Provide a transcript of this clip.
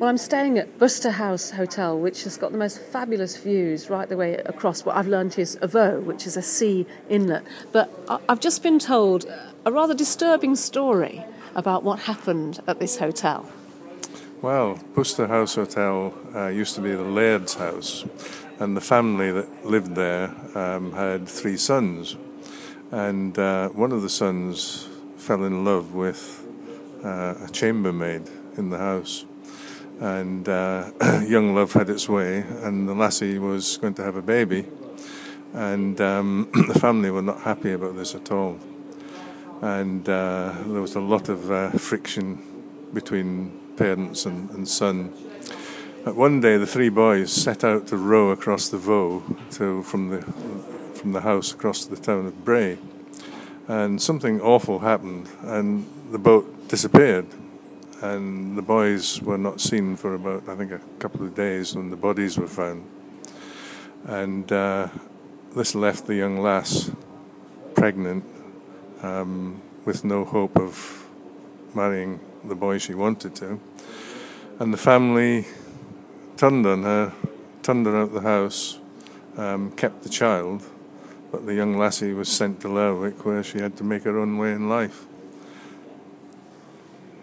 Well, I'm staying at Buster House Hotel, which has got the most fabulous views right the way across what I've learned is Avaux, which is a sea inlet. But I've just been told a rather disturbing story about what happened at this hotel. Well, Buster House Hotel used to be the Laird's house, and the family that lived there had 3 sons. And one of the sons fell in love with a chambermaid in the house. And young love had its way, and the lassie was going to have a baby. And the family were not happy about this at all. And there was a lot of friction between parents and son. But one day the 3 boys set out to row across the Vaux from the house across to the town of Bray. And something awful happened, and the boat disappeared. And the boys were not seen for about, I think, a couple of days when the bodies were found. And this left the young lass pregnant, with no hope of marrying the boy she wanted to. And the family turned on her, turned her out of the house, kept the child, but the young lassie was sent to Lerwick, where she had to make her own way in life.